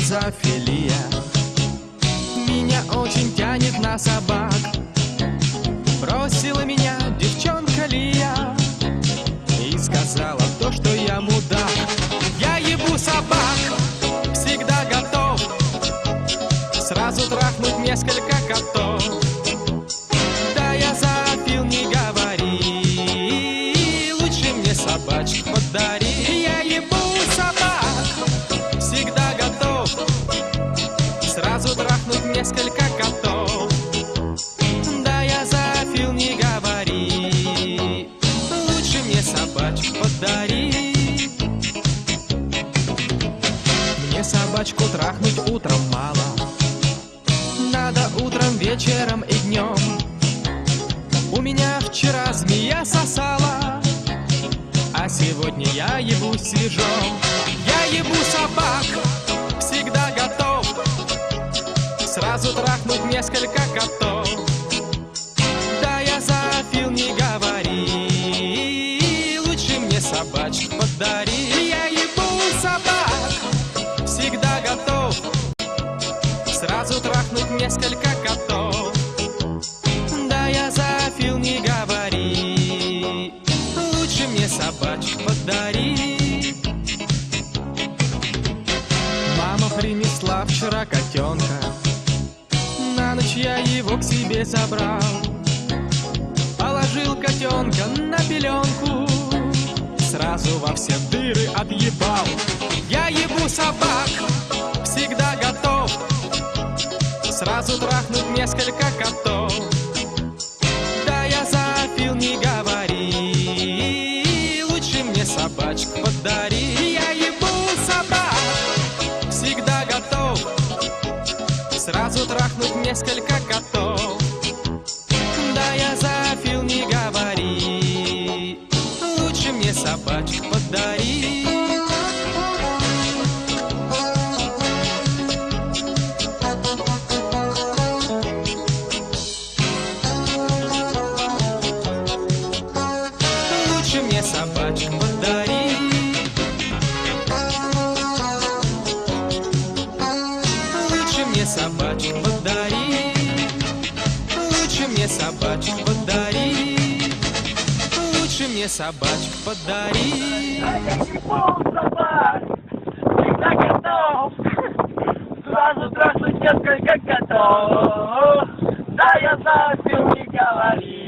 зоофилия. Меня очень тянет на собак. Бросила меня девчонка Лия и сказала то, что я мудак. Я ебу собак, всегда готов сразу трахнуть несколько котов. Да я зоофил, не говори, лучше мне собачек подари. Я ебу собак, всегда готов сразу трахнуть несколько котов. Да я зоофил, не говори, лучше мне собачек подари. Мне собачку трахнуть утром мало, надо утром, вечером и днем. У меня вчера змея сосала, а сегодня я ебусь свежом. Я ебу собак, всегда готов сразу трахнуть несколько котов. Да я зоофил, не говори, лучше мне собачек подари. Я ебу собак, всегда готов сразу трахнуть несколько котов. Да я зоофил, не говори, лучше мне собачек подари. Мама принесла вчера котенка, на ночь я его к себе забрал. Положил котенка на пеленку, сразу во все дыры отъебал. Я ебу собак, всегда готов сразу трахнуть несколько котов. Да я зоофил, не говори, лучше мне собачек подари. Я ебу собак, всегда готов сразу трахнуть несколько котов. Да я зоофил, не говори, лучше мне собачек подари. Лучше мне собачек подари. Лучше мне собачек подари. Лучше мне собачек подари. Лучше мне собачек подари. А я ебу собак, всегда готов сразу трахнуть несколько котов. Да я зоофил, не говори,